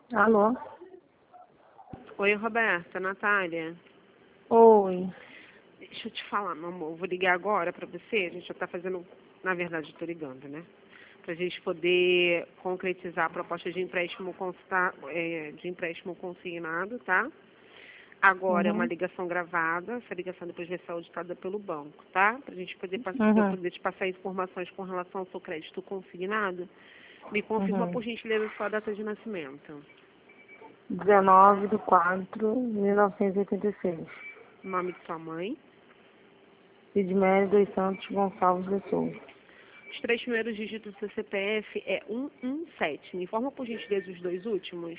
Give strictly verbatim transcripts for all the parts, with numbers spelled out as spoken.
Alô? Oi, Roberta, Natália. Oi. Deixa eu te falar, meu amor. Vou ligar agora pra você. A gente já tá fazendo... Na verdade, eu tô ligando, né? Pra gente poder concretizar a proposta de empréstimo, consta... é, de empréstimo consignado, tá? Agora é uma Uhum. ligação gravada. Essa ligação depois vai ser auditada pelo banco, tá? Pra gente poder, pass... pra eu Uhum. poder te passar informações com relação ao seu crédito consignado. Me confirma, Uhum. por gentileza, sua data de nascimento. dezenove de quatro de mil novecentos e oitenta e seis. Nome de sua mãe. Sidmério dos Santos Gonçalves de Souza. Os três primeiros dígitos do seu C P F é cento e dezessete. Me informa, por gentileza, os dois últimos.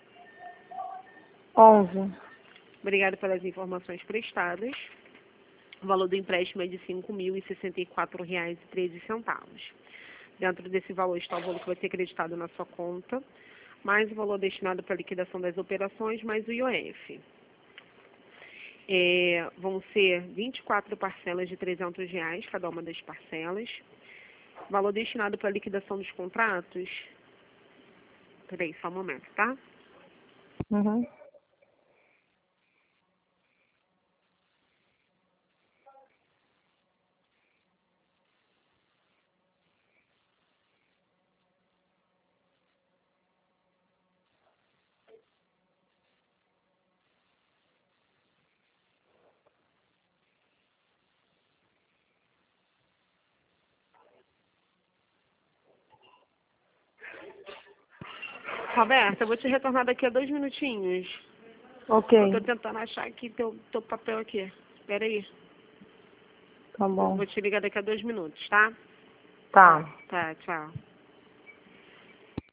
onze. Obrigada pelas informações prestadas. O valor do empréstimo é de cinco mil e sessenta e quatro reais e treze centavos. Dentro desse valor está o valor que vai ser acreditado na sua conta, mais o valor destinado para a liquidação das operações, mais o I O F. É, vão ser vinte e quatro parcelas de trezentos reais, cada uma das parcelas. Valor destinado para a liquidação dos contratos. Peraí, só um momento, tá? Uhum. Roberta, eu vou te retornar daqui a dois minutinhos. Ok. Eu tô tentando achar aqui teu, teu papel aqui. Espera aí. Tá Eu bom. vou te ligar daqui a dois minutos, tá? Tá. Tá, tchau.